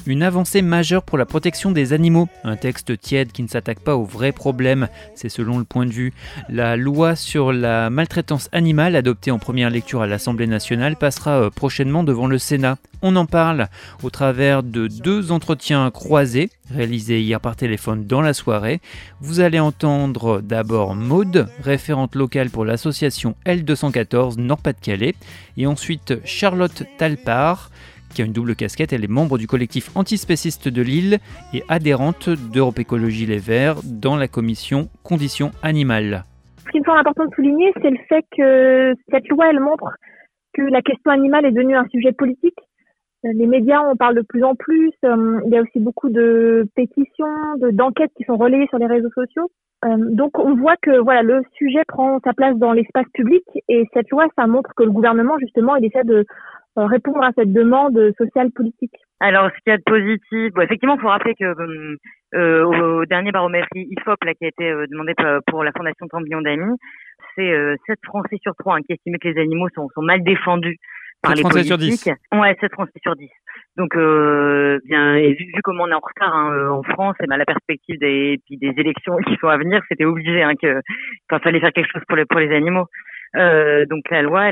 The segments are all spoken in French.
Une avancée majeure pour la protection des animaux. Un texte tiède qui ne s'attaque pas aux vrais problèmes, c'est selon le point de vue. La loi sur la maltraitance animale, adoptée en première lecture à l'Assemblée nationale, passera prochainement devant le Sénat. On en parle au travers de 2 entretiens croisés, réalisés hier par téléphone dans la soirée. Vous allez entendre d'abord Maude, référente locale pour l'association L214 Nord-Pas-de-Calais, et ensuite Charlotte Talpart, qui a une double casquette. Elle est membre du collectif antispéciste de Lille et adhérente d'Europe Écologie Les Verts dans la commission Conditions Animales. Ce qui me semble important de souligner, c'est le fait que cette loi, elle montre que la question animale est devenue un sujet politique. Les médias en parlent de plus en plus. Il y a aussi beaucoup de pétitions, d'enquêtes qui sont relayées sur les réseaux sociaux. Donc on voit que le sujet prend sa place dans l'espace public et cette loi, ça montre que le gouvernement, justement, il essaie de répondre à cette demande sociale politique. Alors, ce qu'il y a de positif, effectivement, il faut rappeler que au dernier baromètre IFOP qui a été demandé pour la Fondation 30 millions d'amis, c'est 7 Français sur 3 qui estiment que les animaux sont mal défendus par les politiques. 7 Français sur 10. Ouais, 7 Français sur 10. Donc, et vu comment on est en retard en France, et la perspective des élections qui sont à venir, c'était obligé qu'il fallait faire quelque chose pour les animaux. Donc la loi,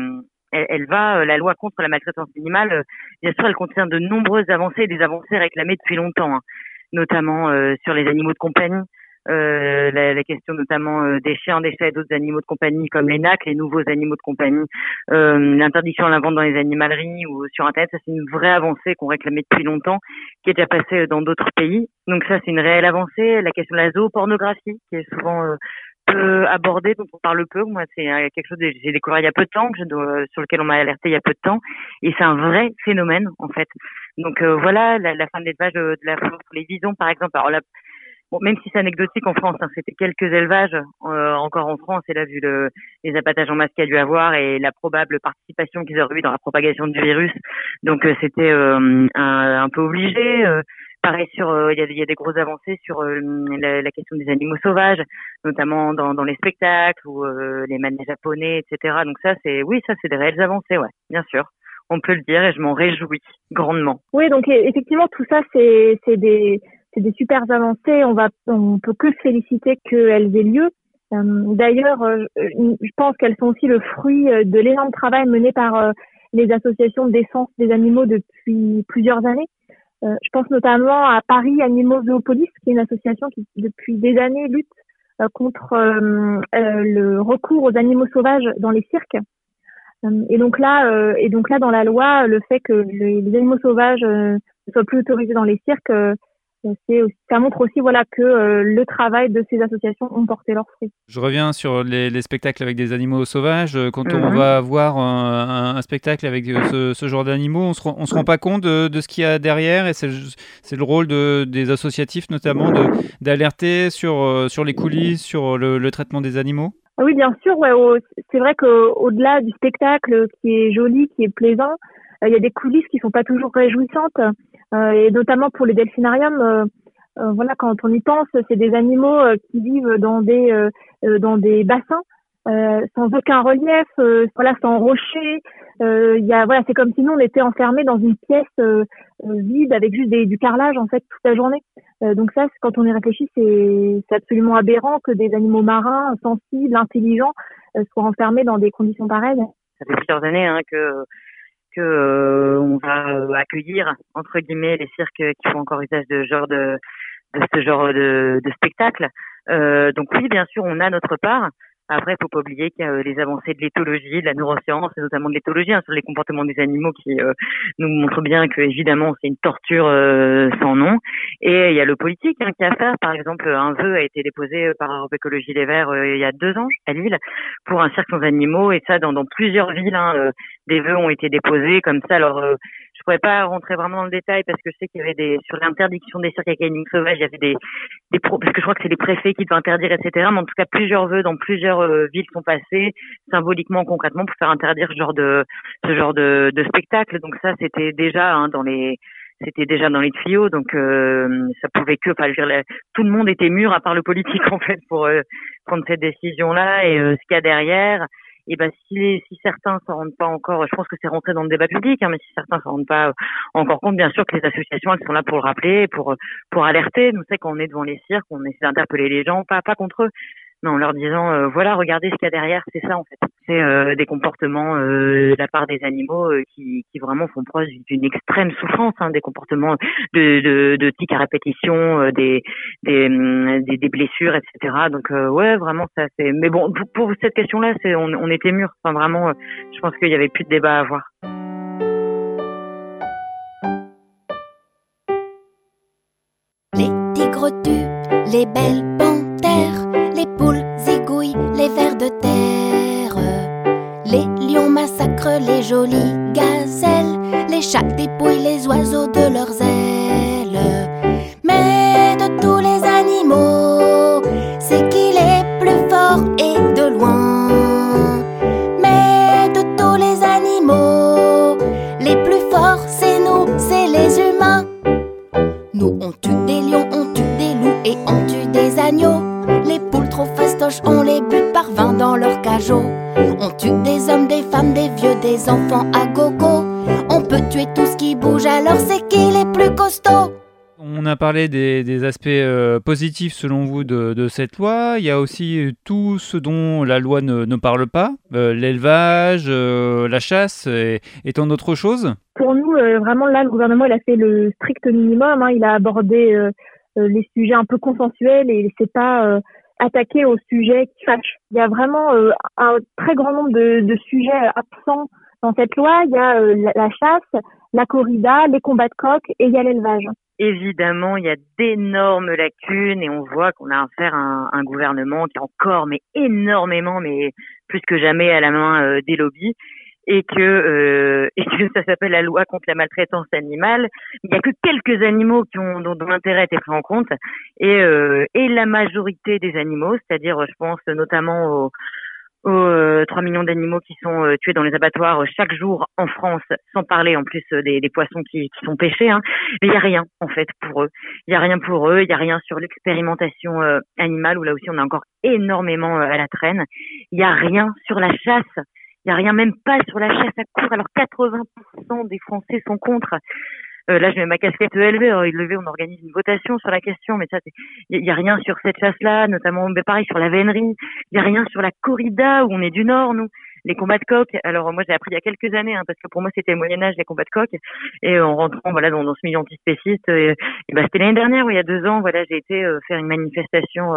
la loi contre la maltraitance animale, bien sûr, elle contient de nombreuses avancées, des avancées réclamées depuis longtemps, notamment sur les animaux de compagnie. La question notamment des chiens, des chats et d'autres animaux de compagnie comme les NAC, les nouveaux animaux de compagnie, l'interdiction à la vente dans les animaleries ou sur Internet, ça c'est une vraie avancée qu'on réclamait depuis longtemps, qui est déjà passée dans d'autres pays. Donc ça c'est une réelle avancée. La question de la zoopornographie, qui est souvent peu abordée, dont on parle peu. Moi c'est quelque chose que j'ai découvert il y a peu de temps, sur lequel on m'a alerté il y a peu de temps, et c'est un vrai phénomène en fait. Donc la fin de l'élevage de la flore pour les visons par exemple. Alors même si c'est anecdotique en France, c'était quelques élevages encore en France, et là vu les abattages en masse qu'il y a dû avoir et la probable participation qu'ils auraient eu dans la propagation du virus, donc c'était un peu obligé. Pareil il y a des grosses avancées sur la question des animaux sauvages, notamment dans les spectacles ou les manèges japonais, etc. Donc ça c'est des réelles avancées, ouais, bien sûr. On peut le dire et je m'en réjouis grandement. Oui, donc effectivement tout ça c'est des super avancées. On peut que se féliciter qu'elles aient lieu. D'ailleurs, je pense qu'elles sont aussi le fruit de l'énorme travail mené par les associations de défense des animaux depuis plusieurs années. Je pense notamment à Paris Animaux Zoopolis, qui est une association qui depuis des années lutte contre le recours aux animaux sauvages dans les cirques. Et donc là, dans la loi, le fait que les animaux sauvages ne soient plus autorisés dans les cirques, ça montre aussi que le travail de ces associations ont porté leurs fruits. Je reviens sur les spectacles avec des animaux sauvages. Quand on va voir un spectacle avec ce genre d'animaux, on se rend pas compte de ce qu'il y a derrière, et c'est le rôle des associatifs notamment d'alerter sur les coulisses, sur le traitement des animaux. Ah oui, bien sûr. C'est vrai qu'au-delà du spectacle qui est joli, qui est plaisant, il y a des coulisses qui sont pas toujours réjouissantes. Et notamment pour les delphinariums, quand on y pense, c'est des animaux qui vivent dans des bassins sans aucun relief, sans rocher. C'est comme si nous on était enfermés dans une pièce vide avec juste du carrelage en fait toute la journée. Donc ça, quand on y réfléchit, c'est absolument aberrant que des animaux marins sensibles, intelligents soient enfermés dans des conditions pareilles. Ça fait plusieurs années que on va accueillir entre guillemets les cirques qui font encore usage de ce genre de spectacle. Donc oui, bien sûr, on a notre part. Après, faut pas oublier qu'il y a les avancées de l'éthologie, de la neuroscience, et notamment de l'éthologie sur les comportements des animaux qui nous montrent bien que évidemment c'est une torture sans nom. Et il y a le politique qui a à faire. Par exemple, un vœu a été déposé par Europe Écologie Les Verts il y a 2 ans à Lille pour un cirque sans animaux, et ça dans plusieurs villes. Des vœux ont été déposés comme ça. Alors je pourrais pas rentrer vraiment dans le détail parce que je sais qu'il y avait sur l'interdiction des cirques avec animaux sauvages, il y avait parce que je crois que c'est les préfets qui doivent interdire, etc. Mais en tout cas, plusieurs vœux dans plusieurs villes sont passés symboliquement, concrètement, pour faire interdire ce genre de spectacle. Donc ça, c'était déjà dans les tuyaux. Donc ça pouvait tout le monde était mûr à part le politique en fait pour prendre cette décision-là, et ce qu'il y a derrière. Et ben si certains s'en rendent pas encore, je pense que c'est rentré dans le débat public, mais si certains s'en rendent pas encore compte, bien sûr que les associations elles sont là pour le rappeler, pour alerter. Nous c'est quand on est devant les cirques, on essaie d'interpeller les gens, pas contre eux, mais en leur disant voilà, regardez ce qu'il y a derrière, c'est ça en fait. C'est des comportements de la part des animaux qui vraiment font preuve d'une extrême souffrance, des comportements de tics à répétition, des blessures, etc. Donc ouais, vraiment ça c'est. Mais bon, pour cette question-là, on était mûrs. Enfin vraiment, je pense qu'il y avait plus de débat à avoir. Les tigres tuent les belles panthères, les poules zigouillent les vers de terre, les lions massacrent les jolies gazelles, les chats dépouillent les oiseaux de leurs ailes. Mais de tous les animaux, c'est qu'il est plus fort et de loin. Mais de tous les animaux, les plus forts c'est nous, c'est les humains. Nous on tue des lions, on tue des loups et on tue des agneaux. Les poules trop fastoches, on les bute par 20 dans leur cajot. On tue des hommes, des femmes, des vieux, des enfants à gogo. On peut tuer tout ce qui bouge, alors c'est qu'il est plus costaud. On a parlé des aspects positifs selon vous de cette loi. Il y a aussi tout ce dont la loi ne parle pas, l'élevage, la chasse et tant d'autres choses. Pour nous, vraiment là, le gouvernement il a fait le strict minimum. Il a abordé les sujets un peu consensuels et il s'est pas attaqué aux sujets qui fâchent. Il y a vraiment un très grand nombre de sujets absents dans cette loi. Il y a la chasse, la corrida, les combats de coqs et il y a l'élevage. Évidemment, il y a d'énormes lacunes et on voit qu'on a affaire à un gouvernement qui est encore, mais énormément, mais plus que jamais à la main des lobbies. Et que ça s'appelle la loi contre la maltraitance animale. Il y a que quelques animaux dont l'intérêt a été pris en compte et la majorité des animaux, c'est-à-dire je pense notamment aux 3 millions d'animaux qui sont tués dans les abattoirs chaque jour en France, sans parler en plus des poissons qui sont pêchés. Mais il y a rien en fait pour eux. Il y a rien pour eux. Il y a rien sur l'expérimentation animale où là aussi on a encore énormément à la traîne. Il y a rien sur la chasse. Il n'y a rien, même pas sur la chasse à courre. Alors 80% des Français sont contre. Là, je mets ma casquette ELV. On organise une votation sur la question, mais ça, il y a rien sur cette chasse-là, notamment, pareil, sur la vénerie. Il y a rien sur la corrida, où on est du Nord, nous. Les combats de coqs. Alors, moi, j'ai appris il y a quelques années, parce que pour moi, c'était le Moyen-Âge, les combats de coqs. Et en rentrant, dans ce milieu antispéciste, c'était l'année dernière, ou il y a 2 ans, j'ai été faire une manifestation,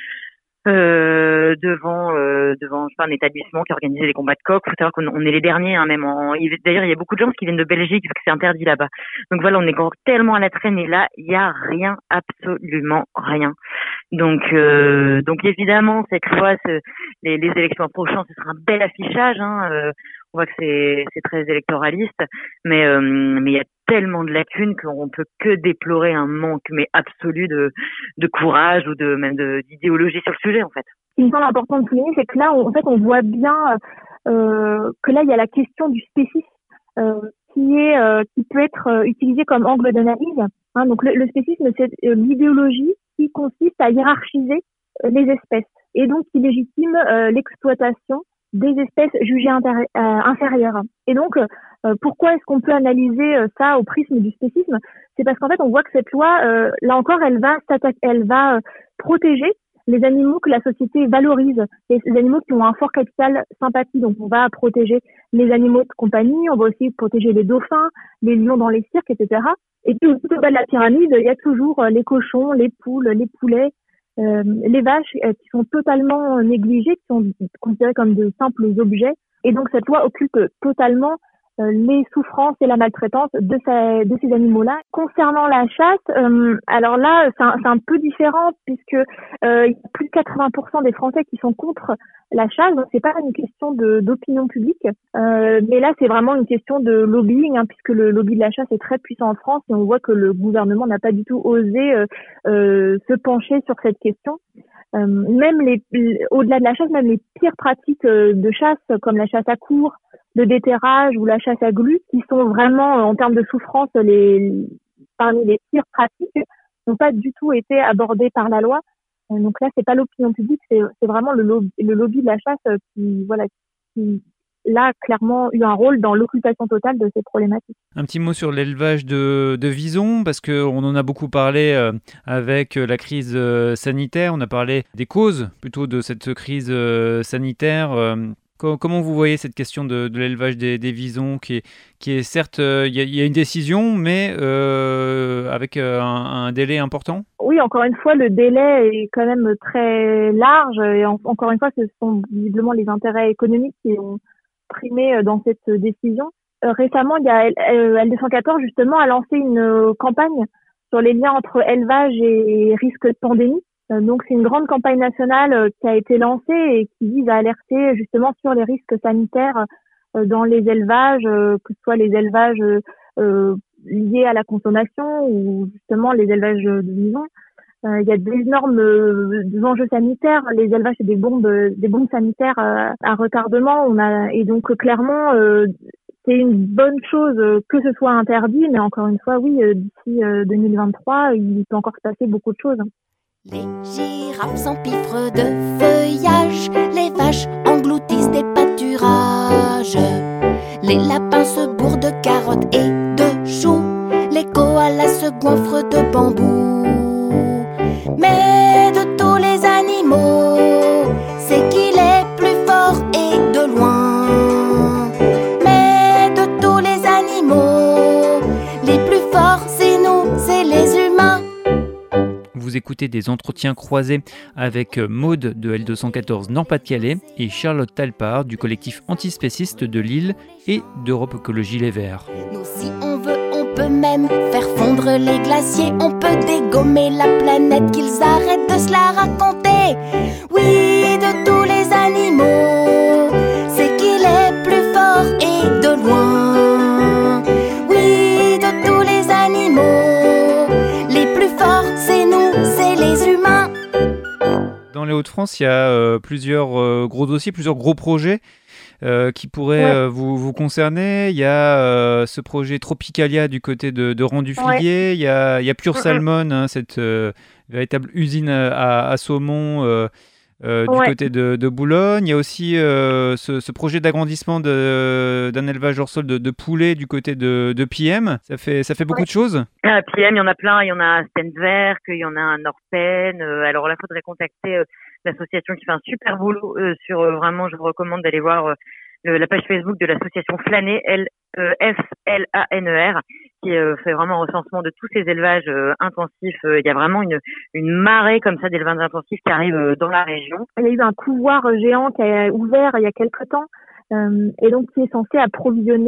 devant un établissement qui organisait les combats de coqs. Faut savoir qu'on est les derniers, d'ailleurs il y a beaucoup de gens qui viennent de Belgique parce que c'est interdit là-bas. Donc voilà, on est encore tellement à la traîne et là il y a rien, absolument rien. Donc évidemment cette loi, les élections prochaines, ce sera un bel affichage. On voit que c'est très électoraliste, mais il y a tellement de lacunes qu'on peut que déplorer un manque mais absolu de courage ou même d'idéologie sur le sujet en fait. Ce qui me semble important de souligner, c'est que là on voit bien que là il y a la question du spécisme qui peut être utilisé comme angle d'analyse. Donc le spécisme, c'est l'idéologie qui consiste à hiérarchiser les espèces et donc qui légitime l'exploitation des espèces jugées inférieures. Et donc, pourquoi est-ce qu'on peut analyser ça au prisme du spécisme ? C'est parce qu'en fait, on voit que cette loi, là encore, elle va protéger les animaux que la société valorise, les animaux qui ont un fort capital sympathie. Donc, on va protéger les animaux de compagnie, on va aussi protéger les dauphins, les lions dans les cirques, etc. Et puis, tout au bas de la pyramide, il y a toujours les cochons, les poules, les poulets, les vaches qui sont totalement négligées, qui sont considérées comme de simples objets. Et donc, cette loi occupe totalement les souffrances et la maltraitance de ces animaux-là. Concernant la chasse, alors là, c'est un peu différent puisque il y a plus de 80% des Français qui sont contre la chasse. Donc c'est pas une question d'opinion publique, mais là c'est vraiment une question de lobbying, puisque le lobby de la chasse est très puissant en France et on voit que le gouvernement n'a pas du tout osé se pencher sur cette question. Même au-delà de la chasse, même les pires pratiques de chasse, comme la chasse à courre, le déterrage ou la chasse à glu, qui sont vraiment en termes de souffrance parmi les pires pratiques, n'ont pas du tout été abordées par la loi. Donc là, c'est pas l'opinion publique, c'est vraiment le lobby de la chasse qui qui là clairement eu un rôle dans l'occultation totale de ces problématiques. Un petit mot sur l'élevage de visons, parce qu'on en a beaucoup parlé avec la crise sanitaire. On a parlé des causes plutôt de cette crise sanitaire. Comment vous voyez cette question de l'élevage des visons qui est certes, il y a une décision, mais avec un délai important? Oui, encore une fois, le délai est quand même très large. Et encore une fois, ce sont visiblement les intérêts économiques qui ont primé dans cette décision. Récemment, il y a L214 justement a lancé une campagne sur les liens entre élevage et risque de pandémie. Donc c'est une grande campagne nationale qui a été lancée et qui vise à alerter justement sur les risques sanitaires dans les élevages, que ce soit les élevages liés à la consommation ou justement les élevages de visons. Il y a d'énormes enjeux sanitaires. Les élevages, c'est des bombes sanitaires à retardement. Et donc clairement, c'est une bonne chose que ce soit interdit, mais encore une fois, oui, d'ici 2023, il peut encore se passer beaucoup de choses. Les girafes s'empiffrent de feuillage, les vaches engloutissent des pâturages, les lapins se bourrent de carottes et de choux, les koalas se goinfrent de bambou. Mais de tous les animaux, c'est qu'il est plus fort et de loin. Mais de tous les animaux, les plus forts c'est nous, c'est les humains. Vous écoutez des entretiens croisés avec Maude de L214 Nord-Pas-de-Calais et Charlotte Talpart du collectif antispéciste de Lille et d'Europe Écologie Les Verts. Nous, si on veut, on peut même faire fondre les glaciers. On peut dégommer la planète, qu'ils arrêtent de se la raconter. Oui, de tous les animaux, c'est qu'il est plus fort et de loin. Oui, de tous les animaux, les plus forts, c'est nous, c'est les humains. Dans les Hauts-de-France, il y a plusieurs gros dossiers, plusieurs gros projets qui pourraient vous concerner. Il y a ce projet Tropicalia du côté de Rang-du-Figuier. Il y a Pure Salmon, hein, cette véritable usine à saumon du côté de Boulogne. Il y a aussi ce projet d'agrandissement d'un élevage hors sol de poulets du côté de PM. Ça fait beaucoup de choses. PM, il y en a plein. Il y en a un Stenwerk, il y en a un Norpen. Alors là, il faudrait contacter l'association qui fait un super boulot vraiment, je vous recommande d'aller voir la page Facebook de l'association Flaner, FLANER, qui fait vraiment un recensement de tous ces élevages intensifs. Il y a vraiment une marée comme ça d'élevages intensifs qui arrivent dans la région. Il y a eu un couloir géant qui a ouvert il y a quelque temps et donc qui est censé approvisionner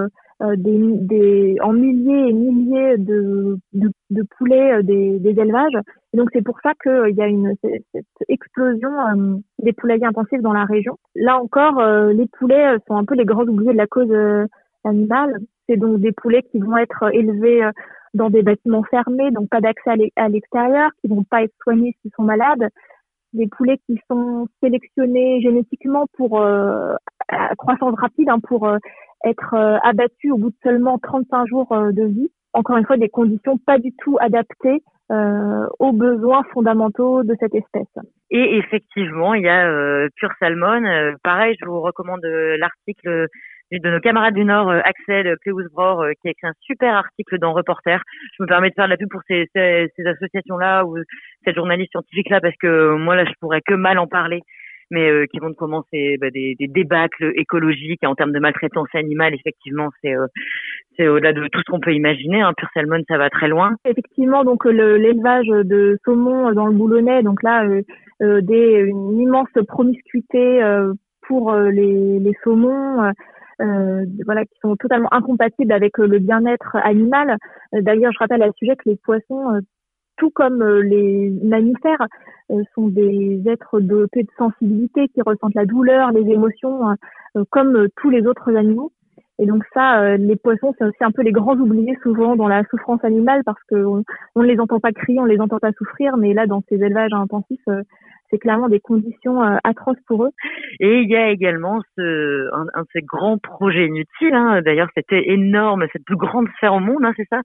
en milliers et milliers de poulets des élevages. Et donc c'est pour ça qu'il y a cette explosion des poulaillers intensifs dans la région. Là encore, les poulets sont un peu les grands oubliés de la cause animale. C'est donc des poulets qui vont être élevés dans des bâtiments fermés, donc pas d'accès à l'extérieur, qui vont pas être soignés s'ils sont malades. Des poulets qui sont sélectionnés génétiquement pour à croissance rapide, pour être abattus au bout de seulement 35 jours de vie. Encore une fois, des conditions pas du tout adaptées aux besoins fondamentaux de cette espèce. Et effectivement, il y a Pure Salmon. Pareil, je vous recommande l'article de nos camarades du Nord, Axel Kleusbror, qui a écrit un super article dans Reporter. Je me permets de faire de la pub pour ces associations-là ou cette journaliste scientifique-là, parce que moi, là, je pourrais que mal en parler, mais qui vont commencer des débâcles écologiques en termes de maltraitance animale. Effectivement, c'est au-delà de tout ce qu'on peut imaginer. Pure Salmon, ça va très loin. Effectivement, donc l'élevage de saumon dans le Boulonnais, donc là, une immense promiscuité pour les saumons. Qui sont totalement incompatibles avec le bien-être animal. D'ailleurs, je rappelle à ce sujet que les poissons, tout comme les mammifères, sont des êtres dotés de sensibilité qui ressentent la douleur, les émotions, comme tous les autres animaux. Et donc ça, les poissons, c'est aussi un peu les grands oubliés souvent dans la souffrance animale, parce que on ne les entend pas crier, on les entend pas souffrir, mais là, dans ces élevages intensifs, c'est clairement des conditions atroces pour eux. Et il y a également un de ces grands projets inutiles. D'ailleurs, c'était énorme, cette plus grande sphère au monde, c'est ça.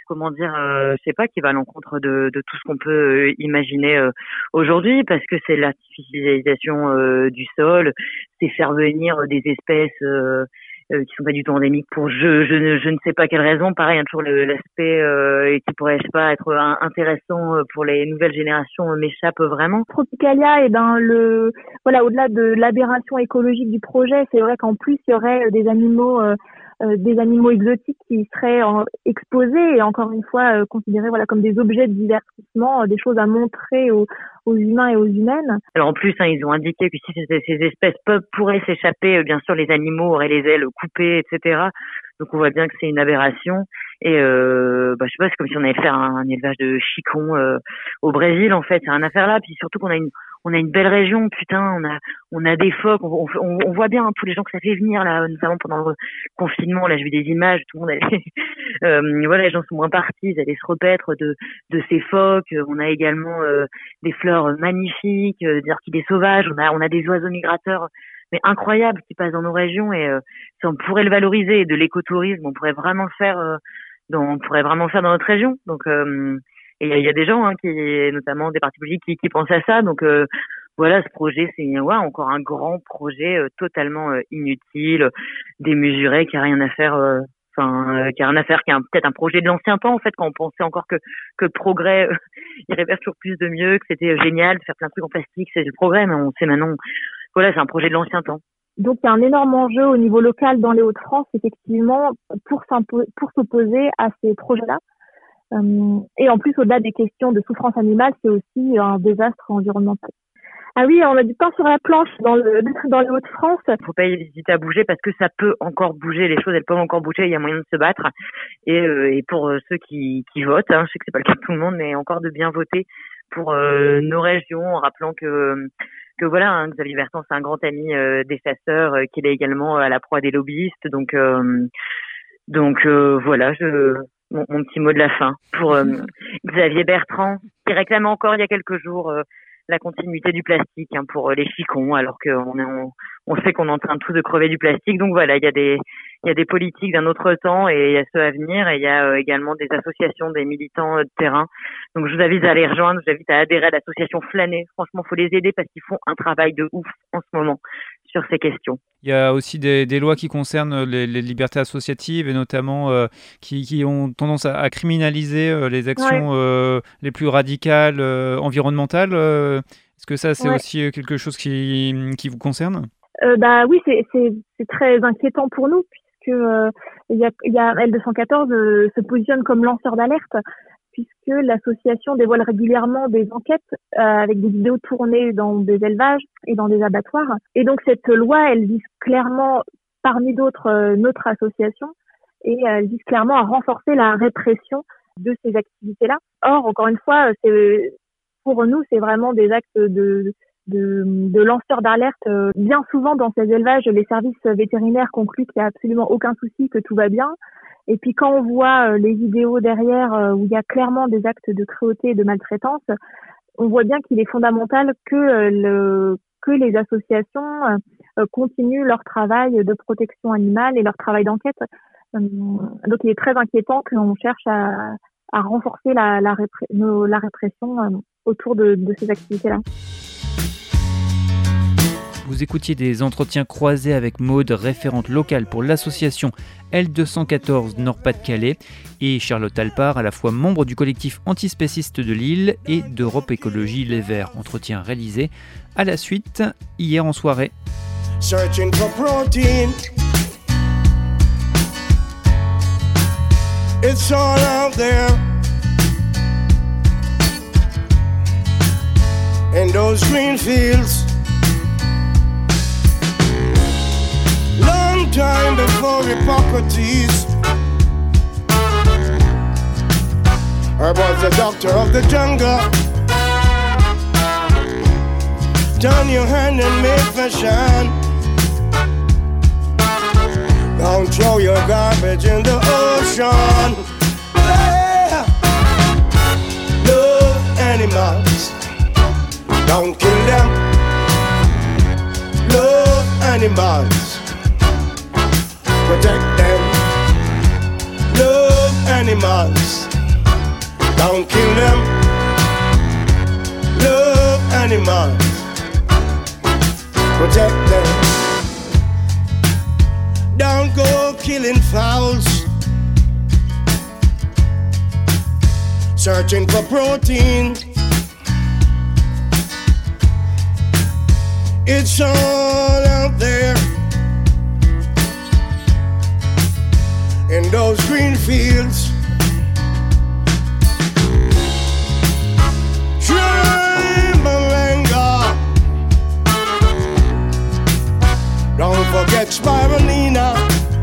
je sais pas, qui va à l'encontre de tout ce qu'on peut imaginer aujourd'hui, parce que c'est l'artificialisation du sol, c'est faire venir des espèces qui sont pas du tout endémiques pour je ne sais pas quelle raison. Pareil, toujours l'aspect qui pourrait, je sais pas, être intéressant pour les nouvelles générations m'échappe vraiment. Tropicalia, au-delà de l'aberration écologique du projet, c'est vrai qu'en plus il y aurait des animaux exotiques qui seraient exposés et encore une fois considérés comme des objets de divertissement, des choses à montrer aux humains et aux humaines. Alors en plus, ils ont indiqué que si ces espèces pourraient s'échapper, bien sûr les animaux auraient les ailes coupées, etc. Donc on voit bien que c'est une aberration. Et je sais pas, c'est comme si on allait faire un élevage de chicons au Brésil, en fait. C'est rien à faire là. Puis surtout qu'on a une belle région, putain, on a des phoques, on voit bien tous les gens que ça fait venir là, notamment pendant le confinement. Là, j'ai vu des images, tout le monde allait, les gens sont moins partis, ils allaient se repaître de ces phoques. On a également des fleurs magnifiques, des orchidées sauvages. On a des oiseaux migrateurs, mais incroyables, qui passent dans nos régions, et ça, on pourrait le valoriser. De l'écotourisme, on pourrait vraiment le faire dans notre région. Donc et il y a des gens qui, notamment des partis politiques, qui pensent à ça. Donc ce projet, c'est encore un grand projet totalement inutile, démesuré, qui a rien à faire. Qui est peut-être un projet de l'ancien temps, en fait, quand on pensait encore que le progrès irait vers toujours plus de mieux, que c'était génial de faire plein de trucs en plastique, c'est le progrès. Mais on sait maintenant, c'est un projet de l'ancien temps. Donc il y a un énorme enjeu au niveau local dans les Hauts-de-France, effectivement, pour s'opposer à ces projets-là. Et en plus, au-delà des questions de souffrance animale, c'est aussi un désastre environnemental. Ah oui, on a du pain sur la planche dans les Hauts-de-France. Faut pas hésiter à bouger, parce que ça peut encore bouger, les choses elles peuvent encore bouger, il y a moyen de se battre. Et pour ceux qui votent, je sais que c'est pas le cas de tout le monde, mais encore de bien voter pour nos régions, en rappelant que Xavier Bertrand, c'est un grand ami des chasseurs, qu'il est également à la proie des lobbyistes. Donc mon petit mot de la fin pour Xavier Bertrand, qui réclamait encore il y a quelques jours la continuité du plastique pour les chicons, alors qu'on sait qu'on est en train tous de crever du plastique. Donc voilà, il y a des politiques d'un autre temps, et il y a ceux à venir, et il y a également des associations, des militants de terrain. Donc je vous invite à les rejoindre, je vous invite à adhérer à l'association Flâner. Franchement, faut les aider, parce qu'ils font un travail de ouf en ce moment sur ces questions. Il y a aussi des lois qui concernent les libertés associatives, et notamment qui ont tendance à criminaliser les actions les plus radicales environnementales. Est-ce que ça, c'est aussi quelque chose qui vous concerne ? Oui, c'est très inquiétant pour nous, puisque il y a L214 se positionne comme lanceur d'alerte, puisque l'association dévoile régulièrement des enquêtes avec des vidéos tournées dans des élevages et dans des abattoirs. Et donc cette loi, elle vise clairement, parmi d'autres, notre association, et elle vise clairement à renforcer la répression de ces activités-là. Or, encore une fois, pour nous, c'est vraiment des actes de lanceurs d'alerte. Bien souvent, dans ces élevages, les services vétérinaires concluent qu'il n'y a absolument aucun souci, que tout va bien. Et puis quand on voit les vidéos derrière où il y a clairement des actes de cruauté et de maltraitance, on voit bien qu'il est fondamental que les associations continuent leur travail de protection animale et leur travail d'enquête. Donc il est très inquiétant qu'on cherche à renforcer la répression autour de ces activités-là. Vous écoutiez des entretiens croisés avec Maude, référente locale pour l'association L214 Nord-Pas-de-Calais, et Charlotte Alpart, à la fois membre du collectif antispéciste de Lille et d'Europe Écologie Les Verts. Entretien réalisé à la suite hier en soirée. Searching for protein. It's all out there. In those green fields. Long time before Hippocrates, I was the doctor of the jungle. Turn your hand and make fashion. Don't throw your garbage in the ocean. Yeah. Love animals, don't kill them. Love animals, protect them. Love animals. animals. Don't kill them. Love animals. Protect them. Don't go killing fowls. Searching for protein. It's all out there in those green fields. Trimalanga. Don't forget spirulina.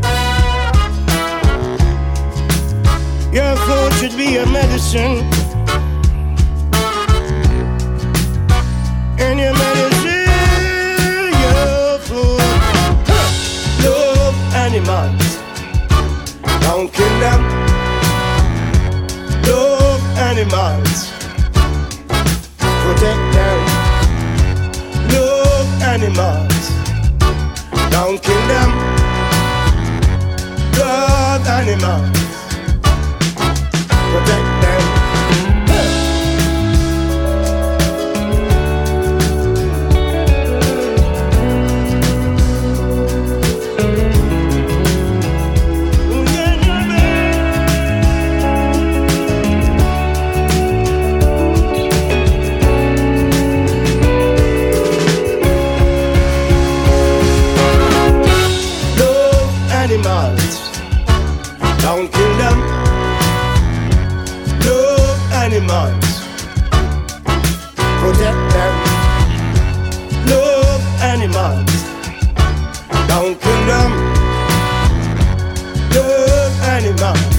Your food should be a medicine. And your medicine, your food. Love animals. Don't kill them. Love animals. Protect them. Love animals. Don't kill them. Love animals. Protect them. Don't kill them. Love animals. Protect them. Love animals. Don't kill them. Love animals.